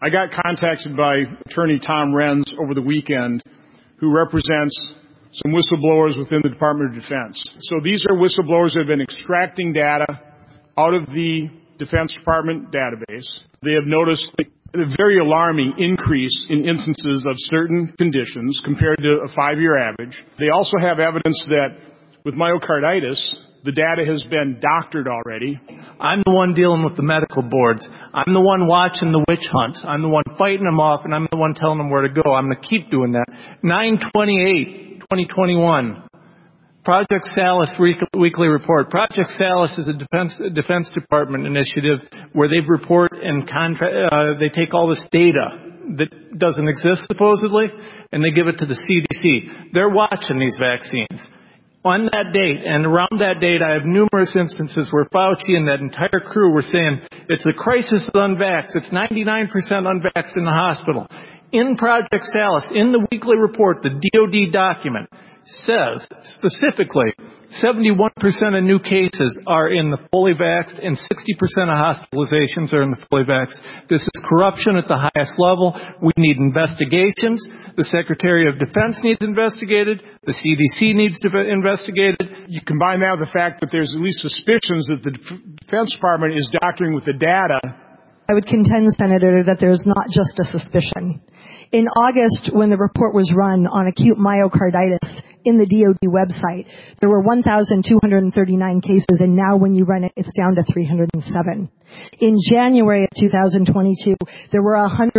I got contacted by Attorney Tom Renz over the weekend, who represents some whistleblowers within the Department of Defense. So these are whistleblowers that have been extracting data out of the Defense Department database. They have noticed a very alarming increase in instances of certain conditions compared to a 5-year average. They also have evidence that with myocarditis, the data has been doctored already. I'm the one dealing with the medical boards. I'm the one watching the witch hunts. I'm the one fighting them off, and I'm the one telling them where to go. I'm going to keep doing that. 9/28/2021, Project Salus weekly report. Project Salus is a Defense Department initiative where they report and they take all this data that doesn't exist supposedly, and they give it to the CDC. They're watching these vaccines. On that date, and around that date, I have numerous instances where Fauci and that entire crew were saying, it's a crisis of unvaxxed. It's 99% unvaxxed in the hospital. In Project Salus, in the weekly report, the DOD document says specifically 71% of new cases are in the fully vaxxed and 60% of hospitalizations are in the fully vaxxed. This is corruption at the highest level. We need investigations. The Secretary of Defense needs investigated. The CDC needs to be investigated. You combine that with the fact that there's at least suspicions that the Defense Department is doctoring with the data. I would contend, Senator, that there's not just a suspicion. In August, when the report was run on acute myocarditis in the DOD website, there were 1,239 cases, and now when you run it, it's down to 307. In January of 2022, there were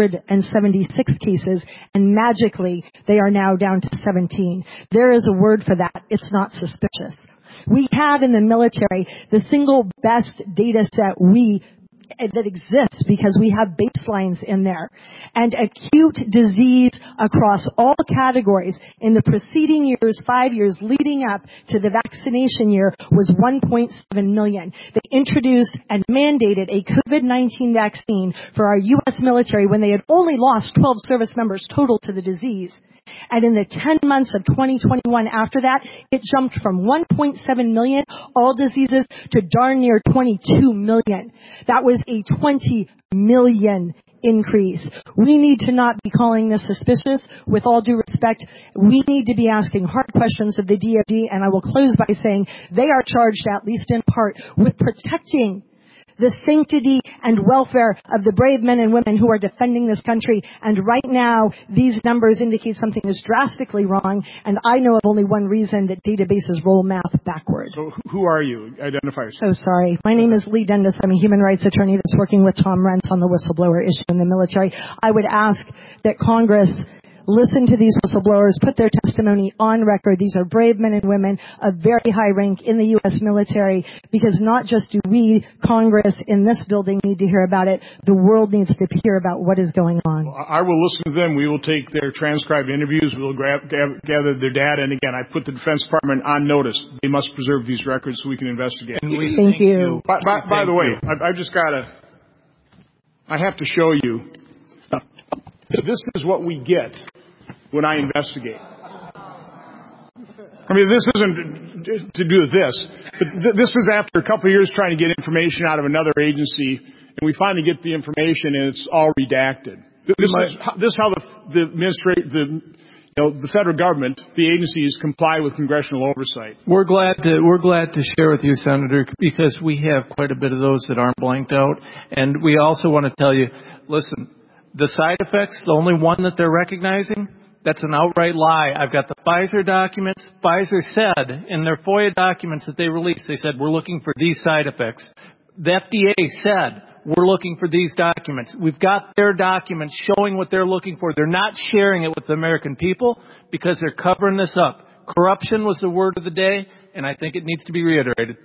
176 cases, and magically, they are now down to 17. There is a word for that. It's not suspicious. We have in the military the single best data set that exists because we have baselines in there. And acute disease across all categories in the preceding years, 5 years leading up to the vaccination year, was 1.7 million. They introduced and mandated a COVID-19 vaccine for our U.S. military when they had only lost 12 service members total to the disease. And in the 10 months of 2021 after that, it jumped from 1.7 million, all diseases, to darn near 22 million. That was a 20 million increase. We need to not be calling this suspicious. With all due respect, we need to be asking hard questions of the DoD, and I will close by saying they are charged, at least in part, with protecting the sanctity and welfare of the brave men and women who are defending this country. And right now, these numbers indicate something is drastically wrong, and I know of only one reason that databases roll math backward. So who are you? Identify yourself. So sorry. My name is Lee Dennis. I'm a human rights attorney that's working with Tom Renz on the whistleblower issue in the military. I would ask that Congress listen to these whistleblowers, put their testimony on record. These are brave men and women of very high rank in the U.S. military, because not just do we, Congress, in this building need to hear about it, the world needs to hear about what is going on. Well, I will listen to them. We will take their transcribed interviews. We will gather their data. And again, I put the Defense Department on notice. They must preserve these records so we can investigate. Thank you. By the way, I've just got I have to show you. This is what we get when I investigate. I mean, this isn't to do with this, but this was after a couple of years trying to get information out of another agency, and we finally get the information, and it's all redacted. This is how the federal government, the agencies, comply with congressional oversight. We're glad to share with you, Senator, because we have quite a bit of those that aren't blanked out, and we also want to tell you, listen, the side effects, the only one that they're recognizing, that's an outright lie. I've got the Pfizer documents. Pfizer said in their FOIA documents that they released, they said, we're looking for these side effects. The FDA said, we're looking for these documents. We've got their documents showing what they're looking for. They're not sharing it with the American people because they're covering this up. Corruption was the word of the day, and I think it needs to be reiterated.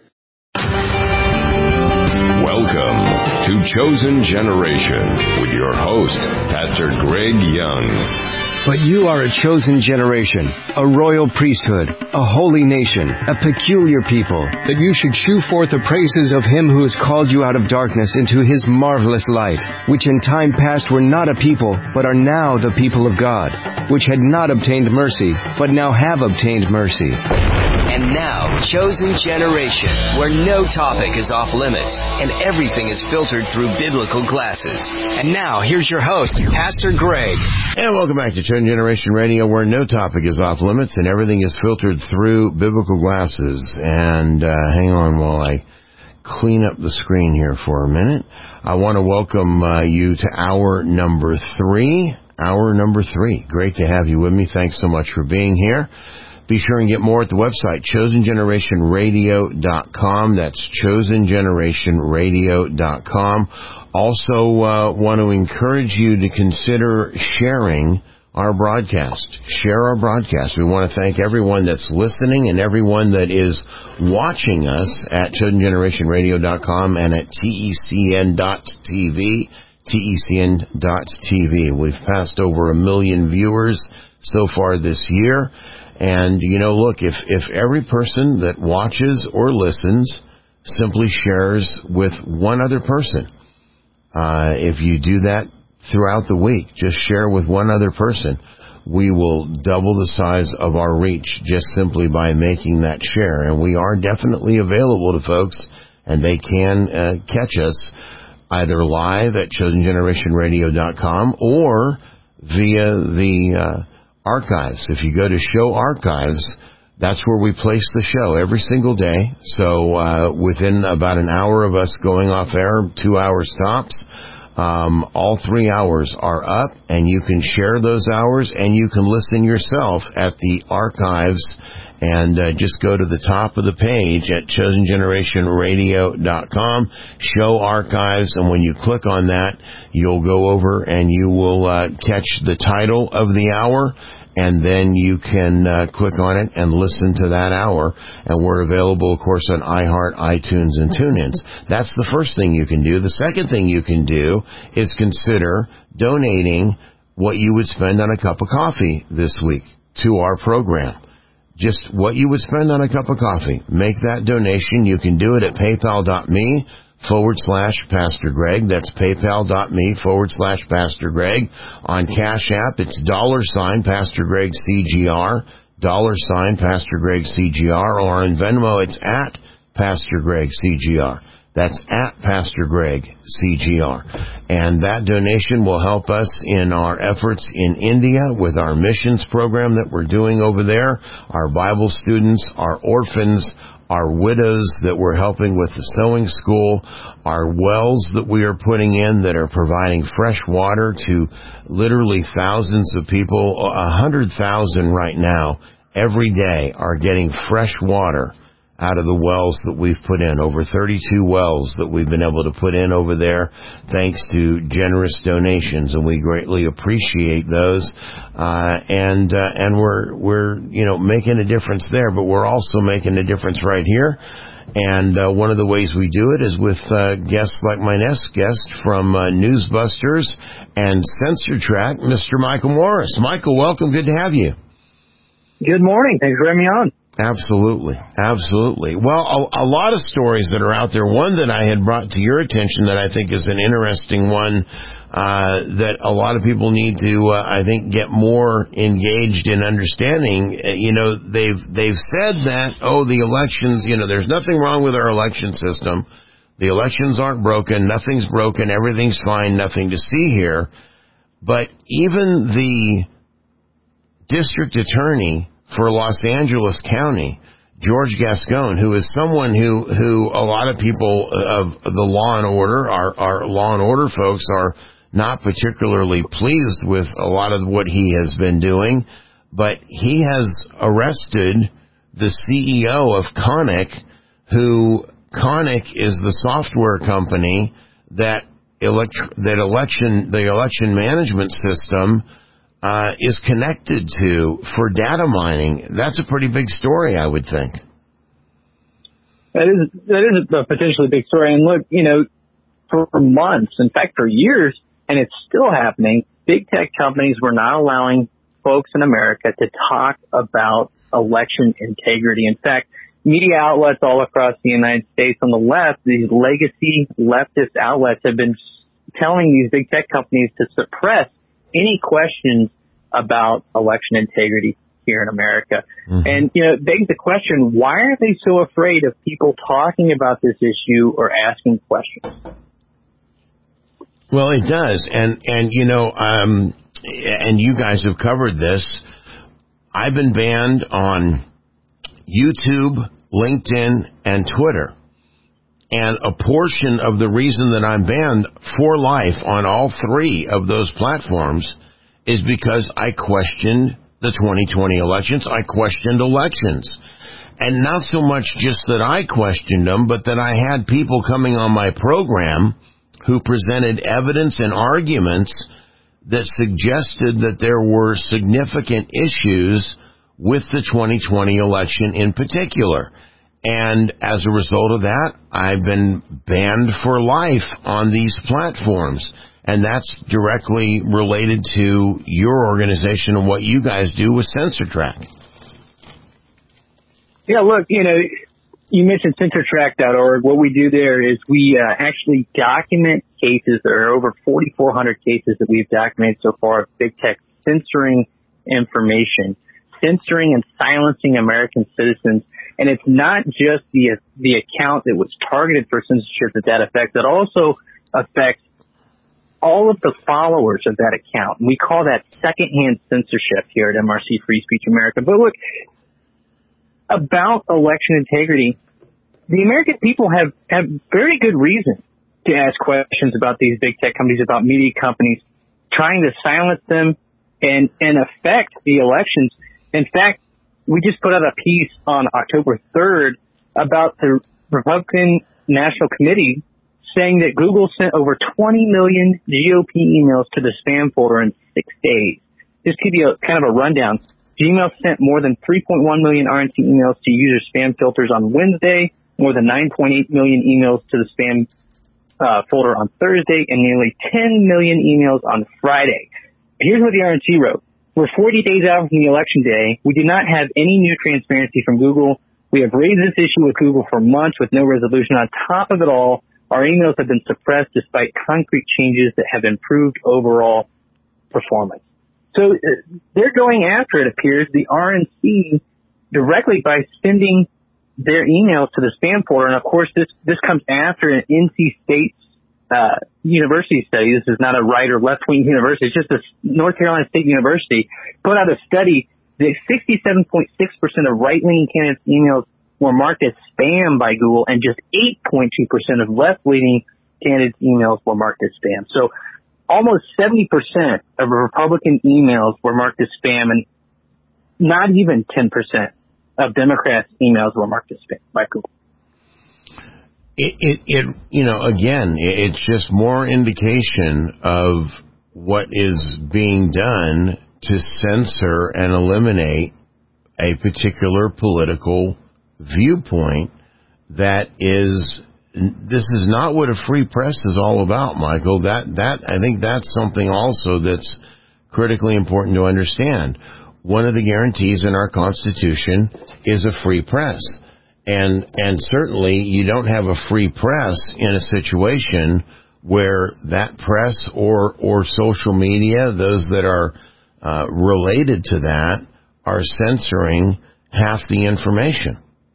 Welcome to Chosen Generation with your host, Pastor Greg Young. But you are a chosen generation, a royal priesthood, a holy nation, a peculiar people, that you should shew forth the praises of Him who has called you out of darkness into His marvelous light, which in time past were not a people, but are now the people of God, which had not obtained mercy, but now have obtained mercy. And now, Chosen Generation, where no topic is off limits and everything is filtered through biblical glasses. And now, here's your host, Pastor Greg. And welcome back to Chosen Generation Radio, where no topic is off limits and everything is filtered through biblical glasses. And hang on while I clean up the screen here for a minute. I want to welcome you to hour number 3. Hour number 3. Great to have you with me. Thanks so much for being here. Be sure and get more at the website, chosengenerationradio.com. That's chosengenerationradio.com. Also, want to encourage you to consider sharing our broadcast. Share our broadcast. We want to thank everyone that's listening and everyone that is watching us at chosengenerationradio.com and at TECN.TV. TECN.TV. We've passed over 1 million viewers so far this year. And, you know, look, if every person that watches or listens simply shares with one other person, if you do that throughout the week, just share with one other person, we will double the size of our reach just simply by making that share. And we are definitely available to folks, and they can catch us either live at chosengenerationradio.com or via the archives. If you go to show archives, that's where we place the show every single day. So within about an hour of us going off air, 2 hours tops, all 3 hours are up, and you can share those hours, and you can listen yourself at the archives. And just go to the top of the page at chosengenerationradio.com, show archives, and when you click on that, you'll go over and you will catch the title of the hour, and then you can click on it and listen to that hour. And we're available, of course, on iHeart, iTunes, and TuneIn. That's the first thing you can do. The second thing you can do is consider donating what you would spend on a cup of coffee this week to our program. Just what you would spend on a cup of coffee. Make that donation. You can do it at paypal.me/Pastor Greg. That's paypal.me/Pastor Greg. On Cash App, it's $ Pastor Greg CGR, $ Pastor Greg CGR, or on Venmo, it's at Pastor Greg CGR. That's at Pastor Greg CGR. And that donation will help us in our efforts in India with our missions program that we're doing over there, our Bible students, our orphans, our widows that we're helping with the sewing school, our wells that we are putting in that are providing fresh water to literally thousands of people. 100,000 right now, every day, are getting fresh water out of the wells that we've put in. Over 32 wells that we've been able to put in over there thanks to generous donations, and we greatly appreciate those. And we're making a difference there, but we're also making a difference right here. And one of the ways we do it is with guests like my next guest from Newsbusters and Censor Track, Mr. Michael Morris. Michael, welcome. Good to have you. Good morning. Thanks for having me on. Absolutely. Absolutely. Well, a lot of stories that are out there. One that I had brought to your attention that I think is an interesting one, that a lot of people need to, I think, get more engaged in understanding. They've said that, the elections, there's nothing wrong with our election system. The elections aren't broken. Nothing's broken. Everything's fine. Nothing to see here. But even the district attorney for Los Angeles County, George Gascon, who is someone who a lot of people of the law and order, our law and order folks, are not particularly pleased with a lot of what he has been doing, but he has arrested the CEO of Konnech, who Konnech is the software company that the election management system is connected to for data mining. That's a pretty big story, I would think. That is a potentially big story. And look, for months, in fact, for years, and it's still happening, big tech companies were not allowing folks in America to talk about election integrity. In fact, media outlets all across the United States on the left, these legacy leftist outlets, have been telling these big tech companies to suppress any questions about election integrity. here in America. Mm-hmm. And, it begs the question, why are they so afraid of people talking about this issue or asking questions? Well, it does. And you guys have covered this. I've been banned on YouTube, LinkedIn, and Twitter. And a portion of the reason that I'm banned for life on all three of those platforms is because I questioned the 2020 elections. I questioned elections. And not so much just that I questioned them, but that I had people coming on my program who presented evidence and arguments that suggested that there were significant issues with the 2020 election in particular. And as a result of that, I've been banned for life on these platforms. And that's directly related to your organization and what you guys do with CensorTrack. Yeah, look, you mentioned CensorTrack.org. What we do there is we actually document cases. There are over 4,400 cases that we've documented so far of big tech censoring information, censoring and silencing American citizens. And it's not just the account that was targeted for censorship that affects. It also affects all of the followers of that account. We call that secondhand censorship here at MRC Free Speech America. But look, about election integrity, the American people have very good reason to ask questions about these big tech companies, about media companies, trying to silence them and affect the elections. In fact, we just put out a piece on October 3rd about the Republican National Committee saying that Google sent over 20 million GOP emails to the spam folder in 6 days. Just to give you kind of a rundown, Gmail sent more than 3.1 million RNC emails to user spam filters on Wednesday, more than 9.8 million emails to the spam folder on Thursday, and nearly 10 million emails on Friday. Here's what the RNC wrote. We're 40 days out from the election day. We do not have any new transparency from Google. We have raised this issue with Google for months with no resolution. On top of it all, our emails have been suppressed despite concrete changes that have improved overall performance. So they're going after, it appears, the RNC directly by sending their emails to the spam folder. And, of course, this comes after an NC State university study. This is not a right or left-wing university. It's just a North Carolina State University put out a study that 67.6% of right-leaning candidates' emails were marked as spam by Google, and just 8.2% of left-leaning candidates' emails were marked as spam. So almost 70% of Republican emails were marked as spam, and not even 10% of Democrats' emails were marked as spam by Google. It's just more indication of what is being done to censor and eliminate a particular political viewpoint this is not what a free press is all about, Michael. I think that's something also that's critically important to understand. One of the guarantees in our Constitution is a free press. And certainly you don't have a free press in a situation where that press or social media, those that are related to that, are censoring half the information.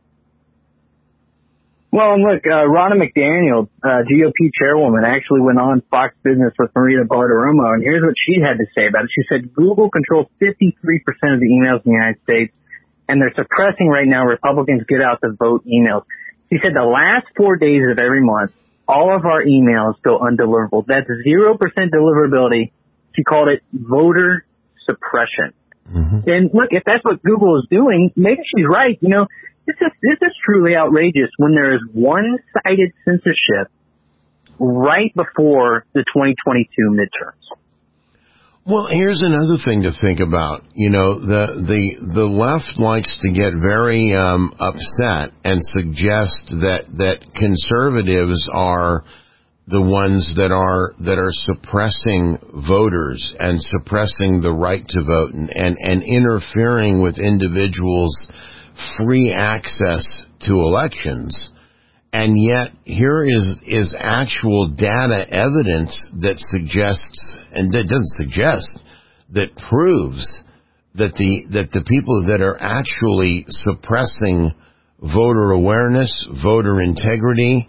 Well, and look, Ronna McDaniel, GOP chairwoman, actually went on Fox Business with Marita Bartiromo, and here's what she had to say about it. She said, Google controls 53% of the emails in the United States, and they're suppressing right now Republicans get out the vote emails. She said the last 4 days of every month, all of our emails go undeliverable. That's 0% deliverability. She called it voter suppression. Mm-hmm. And look, if that's what Google is doing, maybe she's right. This is truly outrageous when there is one-sided censorship right before the 2022 midterms. Well, here's another thing to think about. The left likes to get very upset and suggest that conservatives are the ones that are suppressing voters and suppressing the right to vote and interfering with individuals' free access to elections. And yet here is actual data evidence that suggests, and that doesn't suggest, that proves that the people that are actually suppressing voter awareness, voter integrity,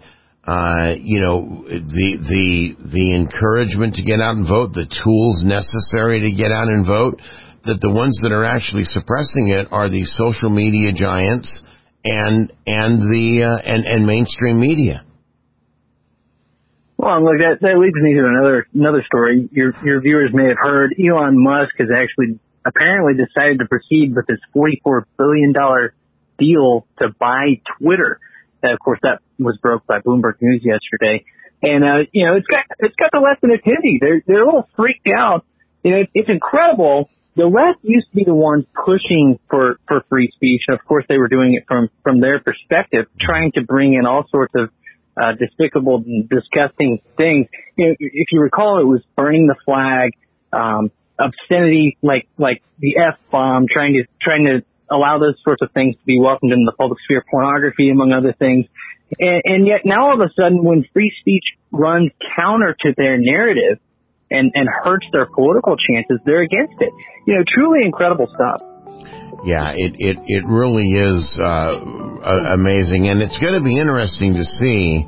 the encouragement to get out and vote, the tools necessary to get out and vote, that the ones that are actually suppressing it are the social media giants and mainstream media. Well, look, that leads me to another story. Your viewers may have heard Elon Musk has actually apparently decided to proceed with his $44 billion deal to buy Twitter. And of course, that was broke by Bloomberg News yesterday. And, it's got the left in a tizzy. They're a little freaked out. It's incredible. The left used to be the ones pushing for free speech. And of course, they were doing it from their perspective, trying to bring in all sorts of despicable and disgusting things. If you recall, it was burning the flag, obscenity, like the F-bomb, trying to allow those sorts of things to be welcomed in the public sphere, pornography, among other things. And yet now all of a sudden, when free speech runs counter to their narrative and hurts their political chances, they're against it. Truly incredible stuff. Yeah, it really is amazing, and it's going to be interesting to see,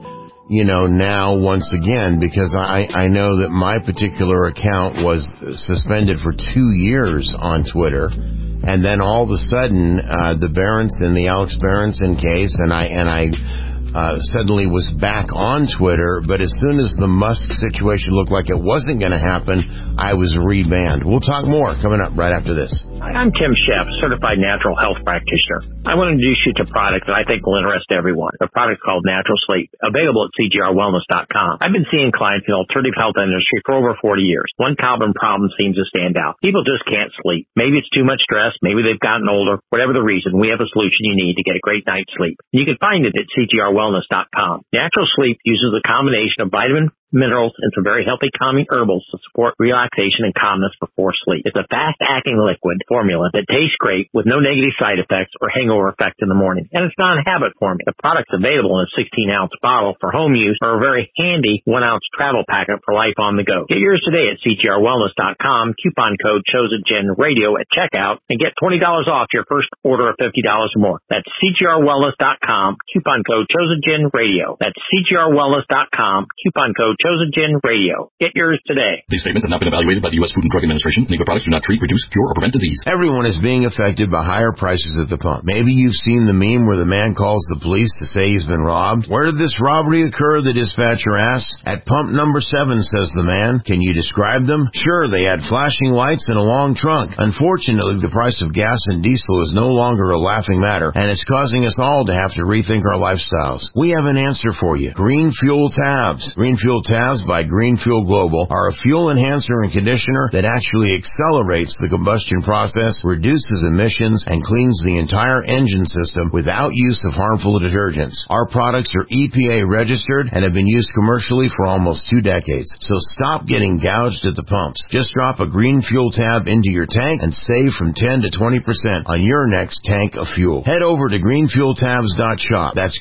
now once again, because I know that my particular account was suspended for 2 years on Twitter, and then all of a sudden the the Alex Berenson case, and I suddenly was back on Twitter, but as soon as the Musk situation looked like it wasn't going to happen, I was rebanned. We'll talk more coming up right after this. I'm Tim Sheff, certified natural health practitioner. I want to introduce you to a product that I think will interest everyone. The product called Natural Sleep, available at CGRWellness.com. I've been seeing clients in the alternative health industry for over 40 years. One common problem seems to stand out. People just can't sleep. Maybe it's too much stress. Maybe they've gotten older. Whatever the reason, we have a solution you need to get a great night's sleep. You can find it at CGRWellness.com. Natural Sleep uses a combination of vitamin, minerals, and some very healthy calming herbals to support relaxation and calmness before sleep. It's a fast-acting liquid formula that tastes great with no negative side effects or hangover effect in the morning. And it's not a habit formula. The product's available in a 16-ounce bottle for home use or a very handy 1-ounce travel packet for life on the go. Get yours today at CGRWellness.com. Coupon code ChosenGenRadio at checkout and get $20 off your first order of $50 or more. That's CGRWellness.com. Coupon code ChosenGenRadio. That's CGRWellness.com. Coupon code ChosenGenRadio. Get yours today. These statements have not been evaluated by the U.S. Food and Drug Administration. Legal products do not treat, reduce, cure, or prevent disease. Everyone is being affected by higher prices at the pump. Maybe you've seen the meme where the man calls the police to say he's been robbed. Where did this robbery occur? The dispatcher asks. At pump number 7, says the man. Can you describe them? Sure, they had flashing lights and a long trunk. Unfortunately, the price of gas and diesel is no longer a laughing matter, and it's causing us all to have to rethink our lifestyles. We have an answer for you. Green Fuel Tabs. Green Fuel Tabs by Green Fuel Global are a fuel enhancer and conditioner that actually accelerates the combustion process, reduces emissions, and cleans the entire engine system without use of harmful detergents. Our products are EPA registered and have been used commercially for almost 2 decades. So stop getting gouged at the pumps. Just drop a Green Fuel Tab into your tank and save from 10 to 20% on your next tank of fuel. Head over to greenfueltabs.shop. That's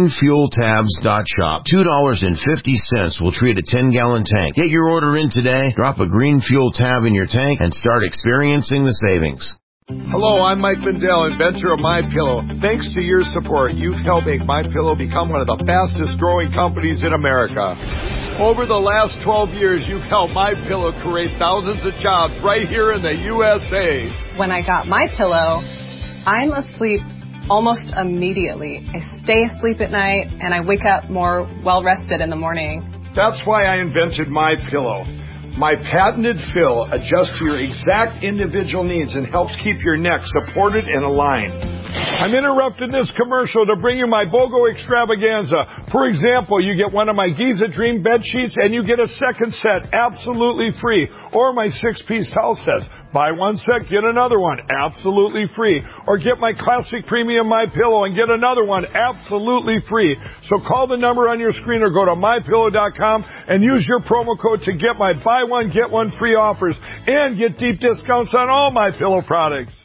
greenfueltabs.shop. $2.50 will treat a 10-gallon tank. Get your order in today, drop a Green Fuel Tab in your tank, and start experiencing the savings. Hello, I'm Mike Lindell, inventor of MyPillow. Thanks to your support, you've helped make MyPillow become one of the fastest growing companies in America. Over the last 12 years, you've helped MyPillow create thousands of jobs right here in the USA. When I got MyPillow, I'm asleep almost immediately. I stay asleep at night, and I wake up more well-rested in the morning. That's why I invented MyPillow. My patented fill adjusts to your exact individual needs and helps keep your neck supported and aligned. I'm interrupting this commercial to bring you my BOGO extravaganza. For example, you get one of my Giza Dream bed sheets and you get a second set absolutely free. Or my 6-piece towel sets. Buy one set, get another one absolutely free. Or get my classic premium MyPillow and get another one absolutely free. So call the number on your screen or go to MyPillow.com and use your promo code to get my buy one, get one free offers and get deep discounts on all MyPillow products.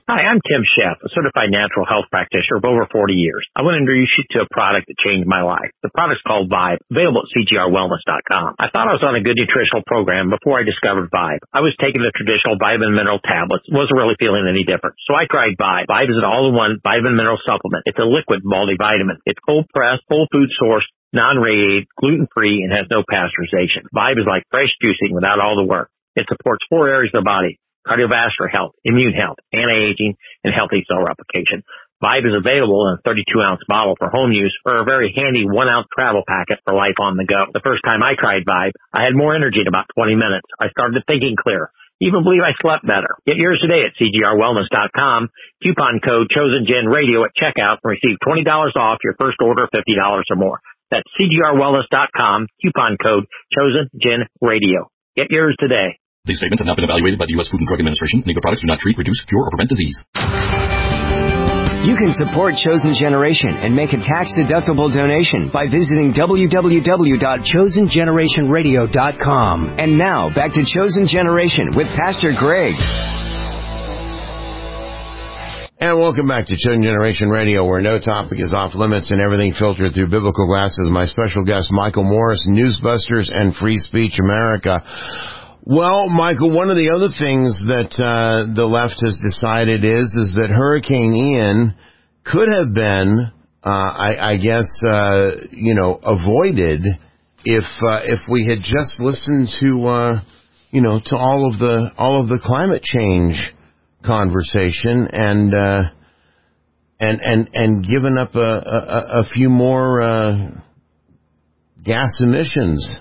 Hi, I'm Tim Sheff, a certified natural health practitioner of over 40 years. I want to introduce you to a product that changed my life. The product's called Vibe, available at cgrwellness.com. I thought I was on a good nutritional program before I discovered Vibe. I was taking the traditional vitamin mineral tablets, wasn't really feeling any different. So I tried Vibe. Vibe is an all-in-one vitamin mineral supplement. It's a liquid multivitamin. It's cold-pressed, whole food sourced, non-radiated, gluten-free, and has no pasteurization. Vibe is like fresh juicing without all the work. It supports 4 areas of the body: cardiovascular health, immune health, anti-aging, and healthy cell replication. Vibe is available in a 32-ounce bottle for home use or a very handy 1-ounce travel packet for life on the go. The first time I tried Vibe, I had more energy in about 20 minutes. I started thinking clearer. Even believe I slept better. Get yours today at cgrwellness.com. Coupon code ChosenGenRadio at checkout and receive $20 off your first order of $50 or more. That's cgrwellness.com. Coupon code ChosenGenRadio. Get yours today. These statements have not been evaluated by the U.S. Food and Drug Administration. Legal products do not treat, reduce, cure, or prevent disease. You can support Chosen Generation and make a tax-deductible donation by visiting www.chosengenerationradio.com. And now, back to Chosen Generation with Pastor Greg. And welcome back to Chosen Generation Radio, where no topic is off limits and everything filtered through biblical glasses. My special guest, Michael Morris, Newsbusters and Free Speech America. Well, Michael, one of the other things that the left has decided is that Hurricane Ian could have been, avoided if we had just listened to all of the climate change conversation and given up a few more gas emissions.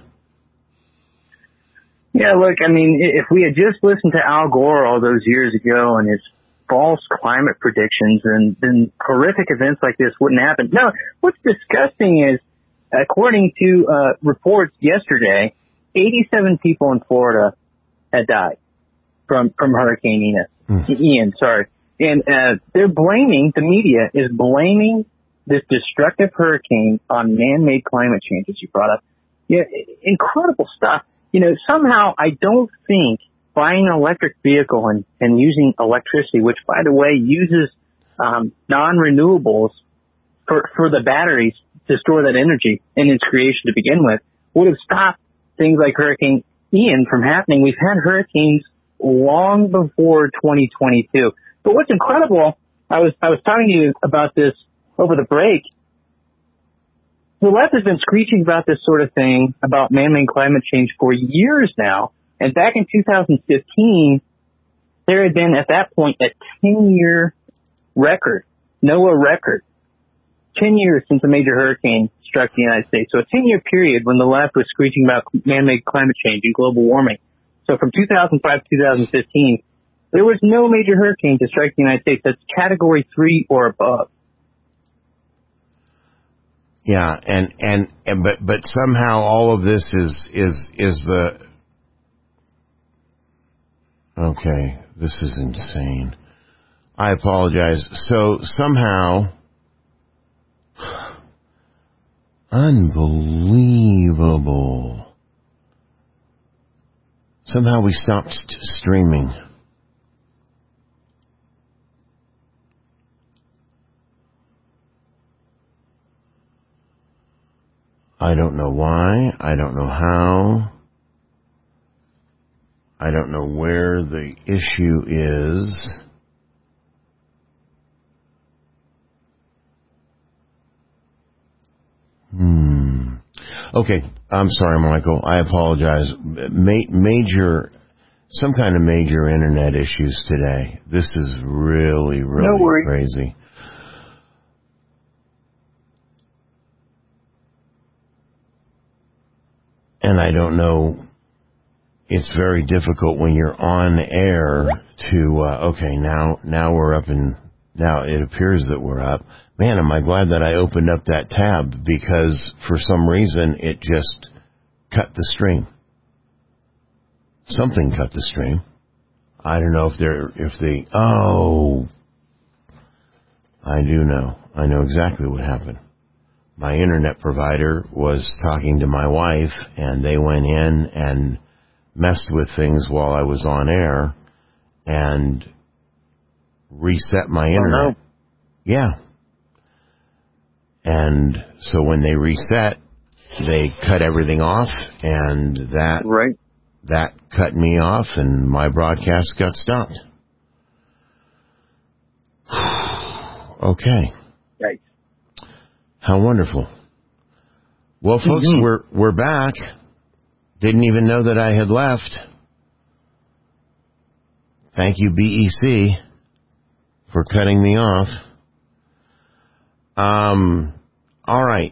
Yeah, look, I mean, if we had just listened to Al Gore all those years ago and his false climate predictions, then horrific events like this wouldn't happen. No, what's disgusting is, according to reports yesterday, 87 people in Florida had died from Hurricane Ian. And they're blaming, the media is blaming this destructive hurricane on man-made climate change, as you brought up. Yeah, incredible stuff. Somehow I don't think buying an electric vehicle and using electricity, which, by the way, uses non-renewables for the batteries to store that energy in its creation to begin with, would have stopped things like Hurricane Ian from happening. We've had hurricanes long before 2022. But what's incredible, I was talking to you about this over the break. The left has been screeching about this sort of thing, about man-made climate change, for years now. And back in 2015, there had been, at that point, a 10-year record, NOAA record, 10 years since a major hurricane struck the United States. So a 10-year period when the left was screeching about man-made climate change and global warming. So from 2005 to 2015, there was no major hurricane to strike the United States. That's Category 3 or above. Yeah, but somehow all of this is the... Okay, this is insane. I apologize. So somehow... Unbelievable. Somehow we stopped streaming. I don't know why. I don't know how. I don't know where the issue is. Okay, I'm sorry, Michael. I apologize. Some kind of major internet issues today. This is really crazy. And I don't know, it's very difficult when you're on air to, okay, now we're up and now it appears that we're up. Man, am I glad that I opened up that tab, because for some reason it just cut the stream. Something cut the stream. I don't know I do know. I know exactly what happened. My internet provider was talking to my wife, and they went in and messed with things while I was on air, and reset my internet. Oh, no. Yeah. And so when they reset, they cut everything off, and that cut me off, and my broadcast got stopped. Okay. Right. How wonderful. Well, folks, we're back. Didn't even know that I had left. Thank you, BEC, for cutting me off. All right.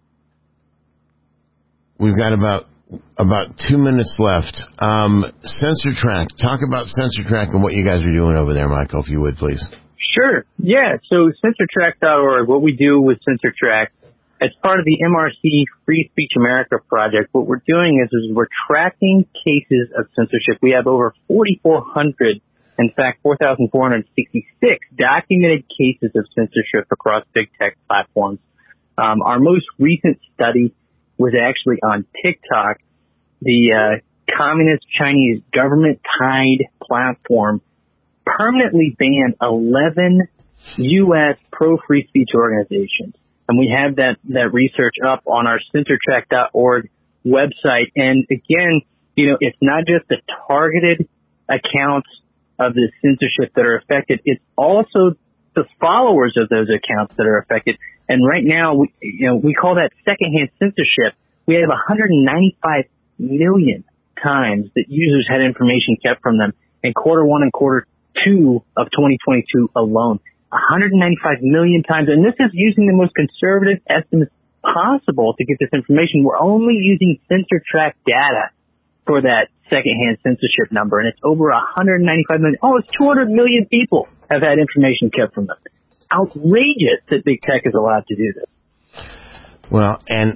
We've got about 2 minutes left. SensorTrack. Talk about SensorTrack and what you guys are doing over there, Michael, if you would, please. Sure. Yeah. So SensorTrack.org, what we do with SensorTrack, as part of the MRC Free Speech America project, what we're doing is we're tracking cases of censorship. We have over 4,400, in fact, 4,466 documented cases of censorship across big tech platforms. Our most recent study was actually on TikTok. The communist Chinese government-tied platform permanently banned 11 U.S. pro-free speech organizations. And we have that research up on our SensorTrack.org website. And again, it's not just the targeted accounts of the censorship that are affected. It's also the followers of those accounts that are affected. And right now, we call that secondhand censorship. We have 195 million times that users had information kept from them in quarter one and quarter two of 2022 alone. 195 million times. And this is using the most conservative estimates possible to get this information. We're only using SensorTrack data for that secondhand censorship number, and it's over 195 million. Almost 200 million people have had information kept from them. Outrageous that big tech is allowed to do this. Well, and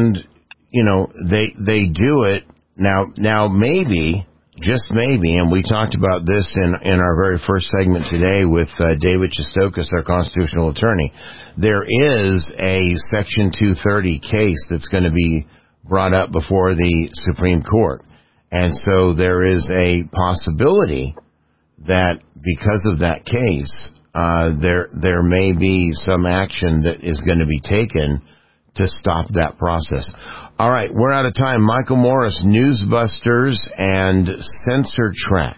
they do it now maybe, just maybe, and we talked about this in our very first segment today with David Chistokis, our constitutional attorney. There is a Section 230 case that's going to be brought up before the Supreme Court. And so there is a possibility that because of that case, there may be some action that is going to be taken to stop that process. All right, we're out of time. Michael Morris, Newsbusters and SensorTrack,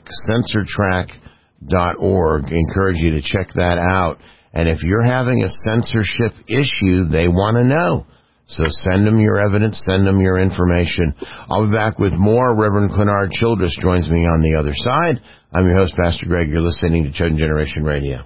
SensorTrack.org. Encourage you to check that out. And if you're having a censorship issue, they want to know. So send them your evidence, send them your information. I'll be back with more. Reverend Clenard Childress joins me on the other side. I'm your host, Pastor Greg. You're listening to Chosen Generation Radio.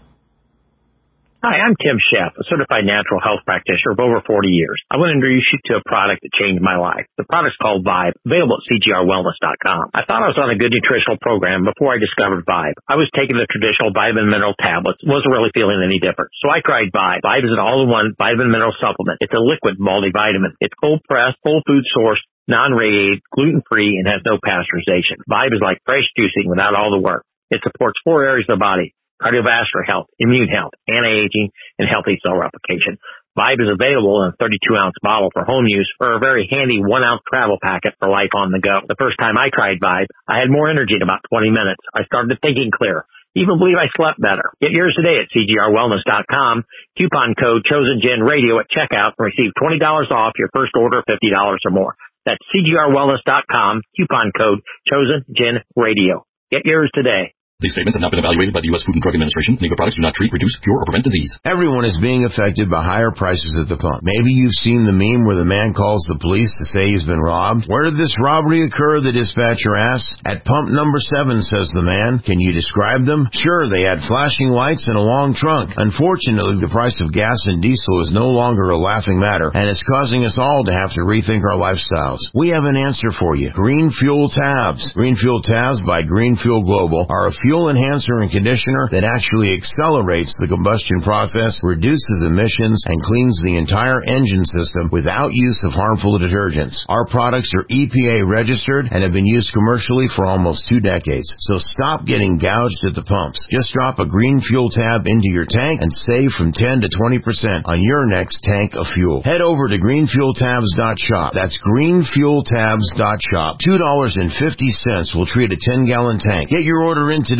Hi, I'm Tim Sheff, a certified natural health practitioner of over 40 years. I want to introduce you to a product that changed my life. The product's called Vibe, available at CGRWellness.com. I thought I was on a good nutritional program before I discovered Vibe. I was taking the traditional vitamin mineral tablets, wasn't really feeling any different. So I tried Vibe. Vibe is an all-in-one vitamin mineral supplement. It's a liquid multivitamin. It's cold-pressed, whole food sourced, non-radiated, gluten-free, and has no pasteurization. Vibe is like fresh juicing without all the work. It supports 4 areas of the body: cardiovascular health, immune health, anti-aging, and healthy cell replication. Vibe is available in a 32-ounce bottle for home use or a very handy 1-ounce travel packet for life on the go. The first time I tried Vibe, I had more energy in about 20 minutes. I started thinking clearer. Even believe I slept better. Get yours today at CGRWellness.com. Coupon code ChosenGenRadio at checkout and receive $20 off your first order of $50 or more. That's CGRWellness.com. Coupon code ChosenGenRadio. Get yours today. These statements have not been evaluated by the U.S. Food and Drug Administration. Legal products do not treat, reduce, cure, or prevent disease. Everyone is being affected by higher prices at the pump. Maybe you've seen the meme where the man calls the police to say he's been robbed. Where did this robbery occur? The dispatcher asks. At pump number 7, says the man. Can you describe them? Sure, they had flashing lights and a long trunk. Unfortunately, the price of gas and diesel is no longer a laughing matter, and it's causing us all to have to rethink our lifestyles. We have an answer for you. Green Fuel Tabs. Green Fuel Tabs by Green Fuel Global are a fuel enhancer and conditioner that actually accelerates the combustion process, reduces emissions, and cleans the entire engine system without use of harmful detergents. Our products are EPA registered and have been used commercially for almost 2 decades. So stop getting gouged at the pumps. Just drop a Green Fuel Tab into your tank and save from 10 to 20% on your next tank of fuel. Head over to greenfueltabs.shop. That's greenfueltabs.shop. $2.50 will treat a 10-gallon tank. Get your order in today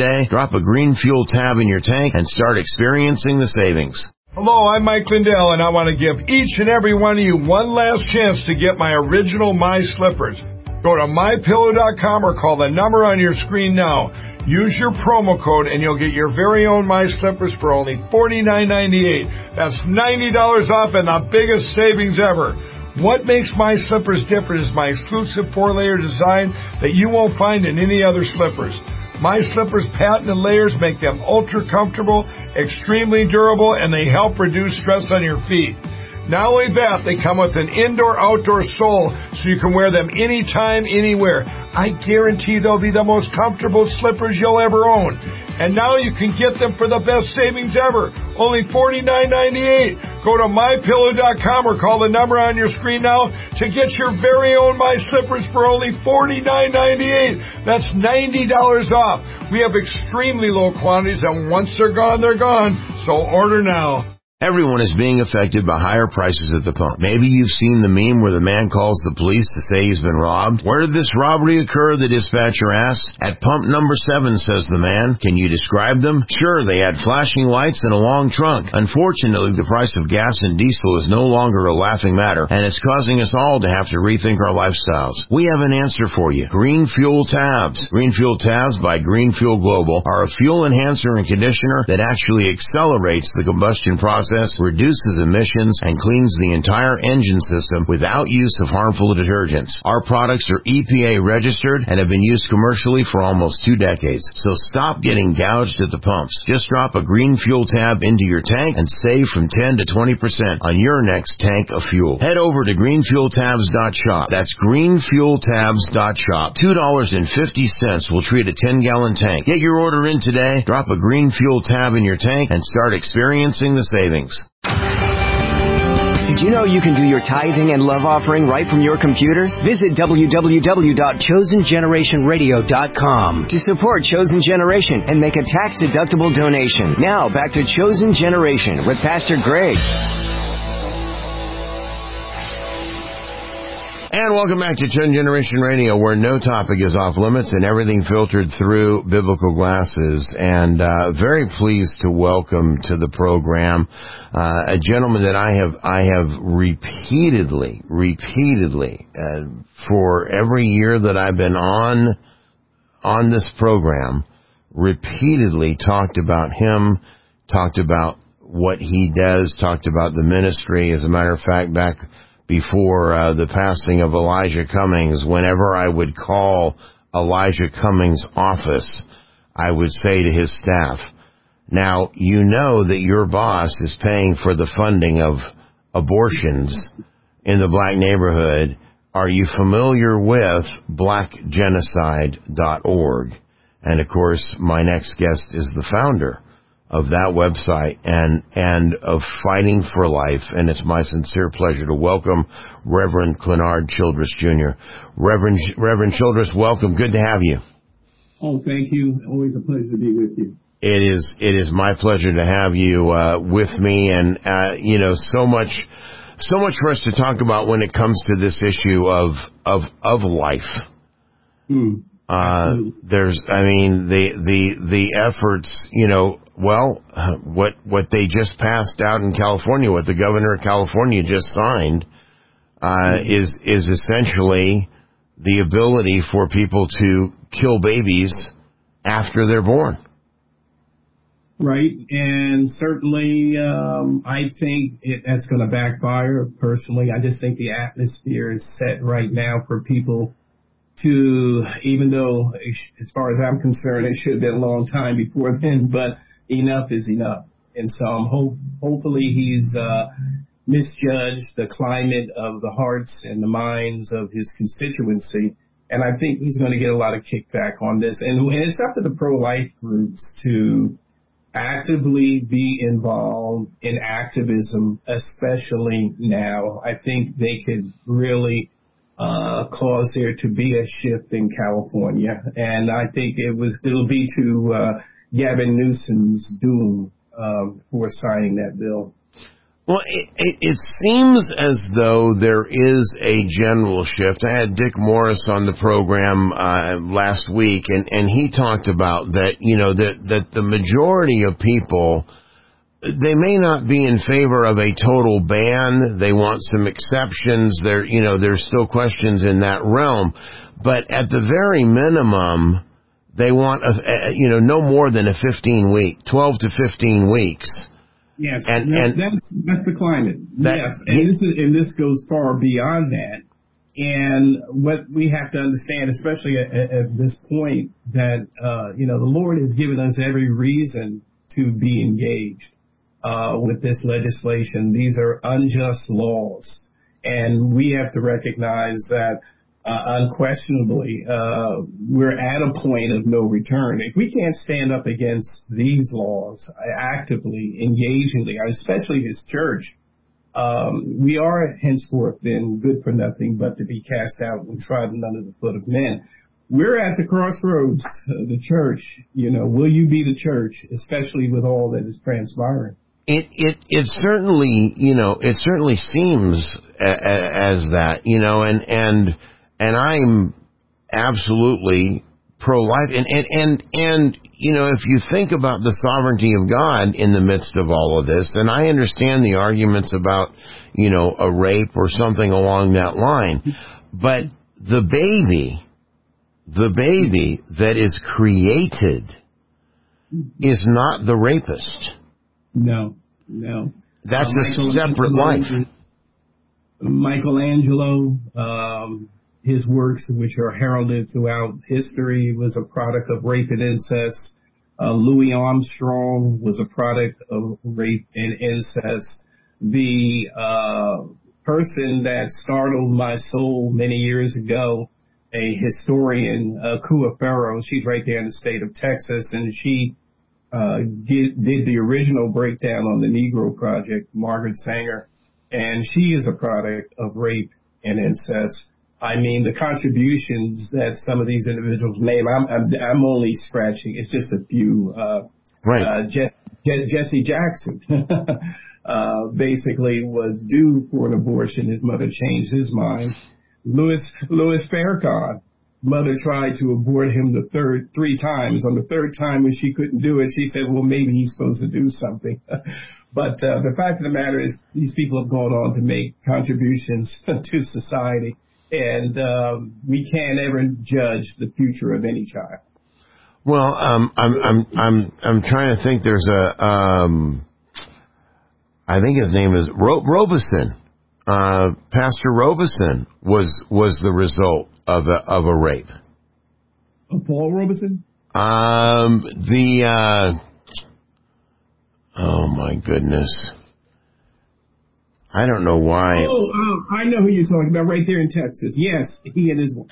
today, drop a Green Fuel tab in your tank and start experiencing the savings. Hello, I'm Mike Lindell, and I want to give each and every one of you one last chance to get my original My Slippers. Go to MyPillow.com or call the number on your screen now. Use your promo code and you'll get your very own My Slippers for only $49.98. That's $90 off and the biggest savings ever. What makes My Slippers different is my exclusive 4-layer design that you won't find in any other slippers. My Slippers patented layers make them ultra comfortable, extremely durable, and they help reduce stress on your feet. Not only that, they come with an indoor-outdoor sole so you can wear them anytime, anywhere. I guarantee they'll be the most comfortable slippers you'll ever own. And now you can get them for the best savings ever, only $49.98. Go to MyPillow.com or call the number on your screen now to get your very own My Slippers for only $49.98. That's $90 off. We have extremely low quantities, and once they're gone, so order now. Everyone is being affected by higher prices at the pump. Maybe you've seen the meme where the man calls the police to say he's been robbed. Where did this robbery occur? The dispatcher asks. At pump number 7, says the man. Can you describe them? Sure, they had flashing lights and a long trunk. Unfortunately, the price of gas and diesel is no longer a laughing matter, and it's causing us all to have to rethink our lifestyles. We have an answer for you. Green Fuel Tabs. Green Fuel Tabs by Green Fuel Global are a fuel enhancer and conditioner that actually accelerates the combustion process, reduces emissions, and cleans the entire engine system without use of harmful detergents. Our products are EPA registered and have been used commercially for almost 2 decades. So stop getting gouged at the pumps. Just drop a Green Fuel tab into your tank and save from 10 to 20% on your next tank of fuel. Head over to greenfueltabs.shop. That's greenfueltabs.shop. $2.50 will treat a 10-gallon tank. Get your order in today, drop a Green Fuel tab in your tank, and start experiencing the savings. Did you know you can do your tithing and love offering right from your computer? Visit www.chosengenerationradio.com to support Chosen Generation and make a tax-deductible donation. Now, back to Chosen Generation with Pastor Greg. And welcome back to Chosen Generation Radio, where no topic is off limits and everything filtered through biblical glasses. And very pleased to welcome to the program a gentleman that I have repeatedly for every year that I've been on this program, repeatedly talked about him, talked about what he does, talked about the ministry. As a matter of fact, back before the passing of Elijah Cummings, whenever I would call Elijah Cummings' office, I would say to his staff, now, you know that your boss is paying for the funding of abortions in the black neighborhood. Are you familiar with blackgenocide.org? And, of course, my next guest is the founder of that website and of Fighting for Life, and it's my sincere pleasure to welcome Reverend Clenard Childress Jr. Reverend Childress, welcome. Good to have you. Oh, thank you. Always a pleasure to be with you. It is my pleasure to have you with me, and so much for us to talk about when it comes to this issue of life. There's, the efforts, what they just passed out in California, what the governor of California just signed, is essentially the ability for people to kill babies after they're born. Right, and certainly I think that's going to backfire. Personally, I just think the atmosphere is set right now for people to, even though, as far as I'm concerned, it should have been a long time before then, but enough is enough. And so hopefully he's misjudged the climate of the hearts and the minds of his constituency, and I think he's going to get a lot of kickback on this. And it's up to the pro-life groups to actively be involved in activism, especially now. I think they could really cause there to be a shift in California, and I think it'll be to Gavin Newsom's doom for signing that bill. Well, it seems as though there is a general shift. I had Dick Morris on the program last week, and he talked about that, that the majority of people, they may not be in favor of a total ban. They want some exceptions. There's still questions in that realm. But at the very minimum, they want, no more than a 12 to 15 weeks. Yes, that's the climate. Yes, and this goes far beyond that. And what we have to understand, especially at this point, that the Lord has given us every reason to be engaged with this legislation. These are unjust laws, and we have to recognize that unquestionably we're at a point of no return. If we can't stand up against these laws actively, engagingly, especially this church, we are henceforth then good for nothing but to be cast out and trodden under the foot of men. We're at the crossroads, the church. Will you be the church, especially with all that is transpiring? It certainly, it certainly seems as that, and I'm absolutely pro-life. And if you think about the sovereignty of God in the midst of all of this, and I understand the arguments about, a rape or something along that line, but the baby that is created is not the rapist. No. That's a separate life. Michelangelo, his works, which are heralded throughout history, was a product of rape and incest. Louis Armstrong was a product of rape and incest. The person that startled my soul many years ago, a historian, Kua Farrow, she's right there in the state of Texas, and she did the original breakdown on the Negro Project, Margaret Sanger, and she is a product of rape and incest. I mean, the contributions that some of these individuals made, I'm only scratching. It's just a few. Right. Jesse Jackson basically was due for an abortion. His mother changed his mind. Louis Farrakhan, mother tried to abort him three times. On the third time when she couldn't do it, she said, well, maybe he's supposed to do something. But the fact of the matter is these people have gone on to make contributions to society, and we can't ever judge the future of any child. Well, I'm trying to think. There's I think his name is Robeson. Pastor Robeson was the result of a rape. Paul Robeson? Oh my goodness. I don't know why. I know who you're talking about, right there in Texas. Yes, he and his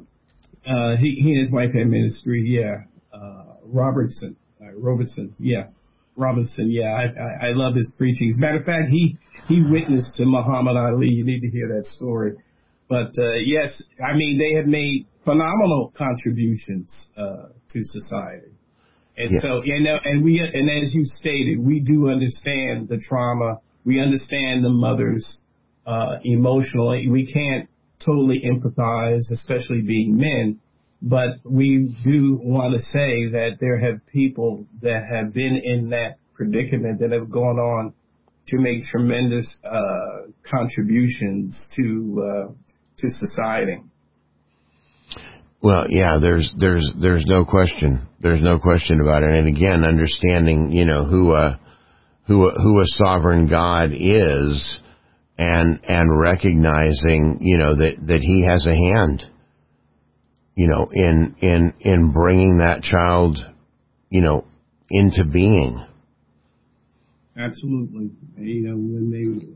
wife had ministry. Yeah, Robinson. Yeah, Robinson. Yeah, I love his preaching. As a matter of fact, he witnessed to Muhammad Ali. You need to hear that story. But yes, I mean they have made phenomenal contributions to society. And so, and as you stated, we do understand the trauma. We understand the mothers emotionally. We can't totally empathize, especially being men, but we do want to say that there have people that have been in that predicament that have gone on to make tremendous contributions to society. Well, yeah, there's no question. There's no question about it. And again, understanding, who a sovereign God is, and recognizing, that He has a hand, in bringing that child, into being. Absolutely. When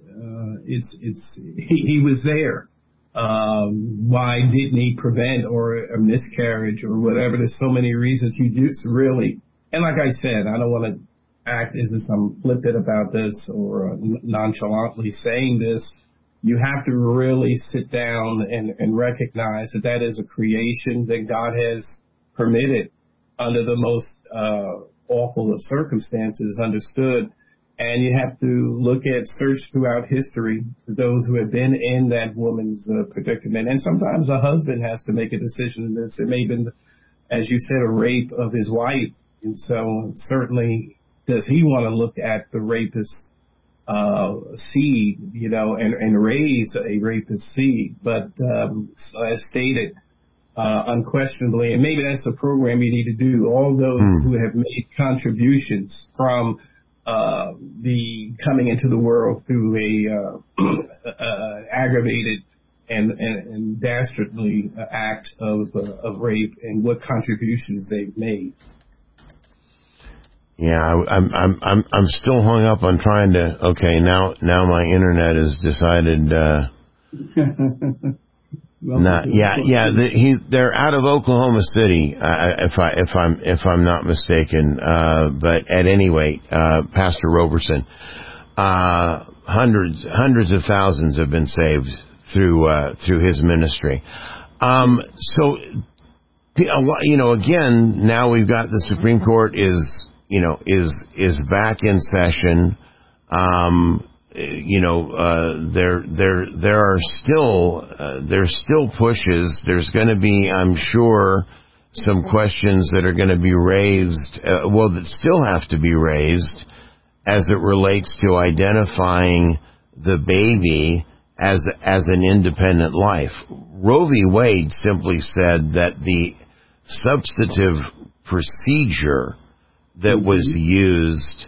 he was there. Why didn't he prevent or a miscarriage or whatever? There's so many reasons. You just really, and like I said, I don't want to act as if I'm flippant about this or nonchalantly saying this. You have to really sit down and recognize that is a creation that God has permitted under the most awful of circumstances, understood And you have to search throughout history for those who have been in that woman's predicament. And sometimes a husband has to make a decision in this. It may have been, as you said, a rape of his wife. And so certainly does he want to look at the rapist seed, and raise a rapist seed. But as stated, unquestionably, and maybe that's the program you need to do, all those who have made contributions from the coming into the world through a aggravated and dastardly act of rape, and what contributions they've made. Yeah, I'm still hung up on trying to. Okay, now my internet has decided. They're out of Oklahoma City, if I'm not mistaken. But at any rate, Pastor Roberson, hundreds of thousands have been saved through his ministry. So, again, now we've got the Supreme Court is back in session. There are still pushes. There's going to be, I'm sure, some questions that are going to be raised, that still have to be raised as it relates to identifying the baby as an independent life. Roe v. Wade simply said that the substantive procedure that was used